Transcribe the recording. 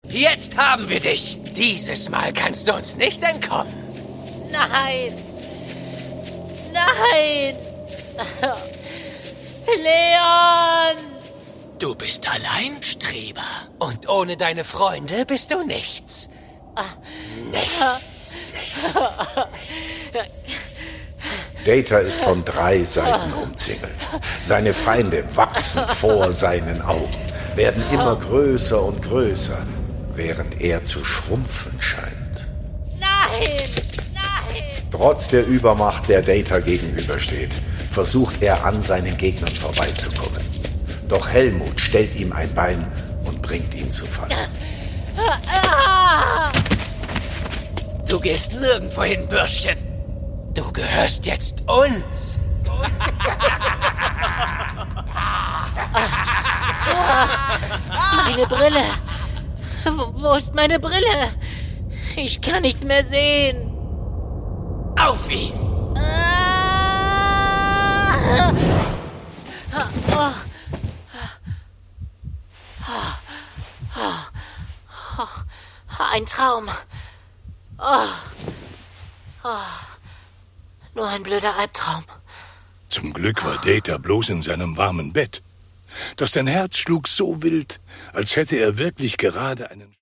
Jetzt haben wir dich. Dieses Mal kannst du uns nicht entkommen. Nein! Nein! Leon! Du bist allein, Streber. Und ohne deine Freunde bist du nichts. Nichts. Data ist von 3 Seiten umzingelt. Seine Feinde wachsen vor seinen Augen, werden immer größer und größer, während er zu schrumpfen scheint. Nein! Nein! Trotz der Übermacht, der Data gegenübersteht, versucht er an seinen Gegnern vorbeizukommen. Doch Helmut stellt ihm ein Bein und bringt ihn zu Fall. Du gehst nirgendwo hin, Bürschchen. Du gehörst jetzt uns. Meine Brille! Wo ist meine Brille? Ich kann nichts mehr sehen. Auf ihn! Ein Traum. Nur ein blöder Albtraum. Zum Glück war Data bloß in seinem warmen Bett. Doch sein Herz schlug so wild, als hätte er wirklich gerade einen